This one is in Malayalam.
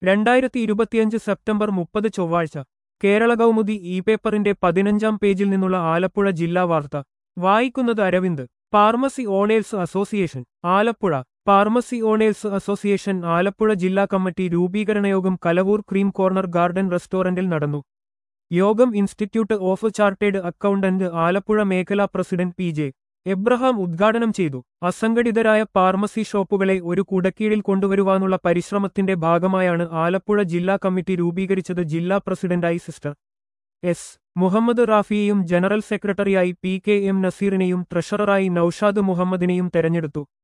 2025 സെപ്റ്റംബർ 30 ചൊവ്വാഴ്ച കേരള കൗമുദി ഇ പേപ്പറിന്റെ 15-ാം പേജിൽ നിന്നുള്ള ആലപ്പുഴ ജില്ലാ വാർത്ത വായിക്കുന്നത് Aravind. Pharmacy owners association Alappuzha. Pharmacy owners association Alappuzha ജില്ലാ കമ്മിറ്റി രൂപീകരണയോഗം കലവൂർ ക്രീം കോർണർ ഗാർഡൻ റെസ്റ്റോറന്റിൽ നടന്നു. യോഗം institute of chartered accountant Alappuzha മേഖലാ പ്രസിഡന്റ് പി. എബ്രഹാം ഉദ്ഘാടനം ചെയ്തു. അസംഘടിതരായ ഫാർമസി ഷോപ്പുകളെ ഒരു കുടക്കീഴിൽ കൊണ്ടുവരുവാനുള്ള പരിശ്രമത്തിന്റെ ഭാഗമായാണ് ആലപ്പുഴ ജില്ലാ കമ്മിറ്റി രൂപീകരിച്ചത്. ജില്ലാ പ്രസിഡന്റായി സിസ്റ്റർ എസ്. മുഹമ്മദ് റാഫിയെയും ജനറൽ സെക്രട്ടറിയായി പി. കെ. എം. നസീറിനെയും ട്രഷററായി നൌഷാദ് മുഹമ്മദിനെയും തെരഞ്ഞെടുത്തു.